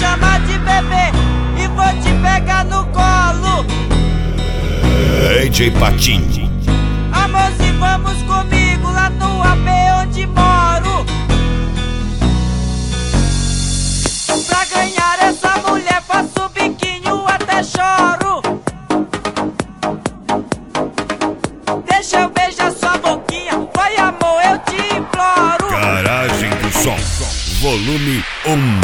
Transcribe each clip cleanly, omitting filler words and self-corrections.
chamar de bebê e vou te pegar no colo. DJ Patinho. Amorzinho, vamos comigo lá no AP onde moro. Pra ganhar essa mulher faço biquinho até choro. Deixa eu beijar sua boquinha, vai amor, eu te imploro. Garagem do Som, volume 1.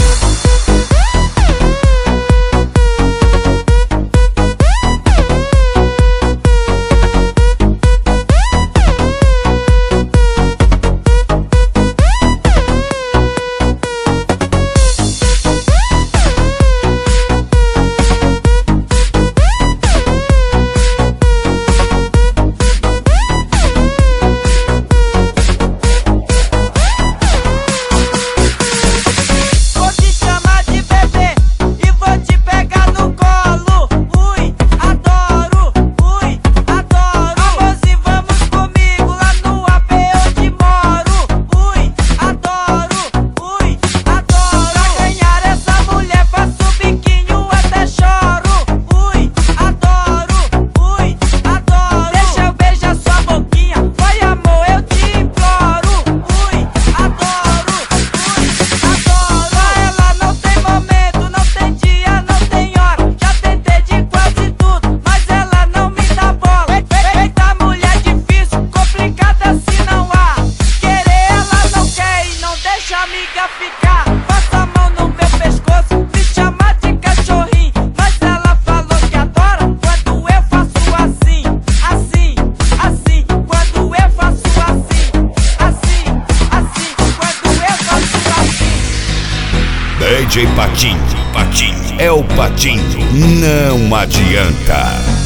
Ficar, passa a mão no meu pescoço, me chama de cachorrinho, mas ela falou que adora quando eu faço assim, assim, assim, quando eu faço assim, assim, assim, quando eu faço assim. DJ Patinho, Patinho é o Patinho, não adianta.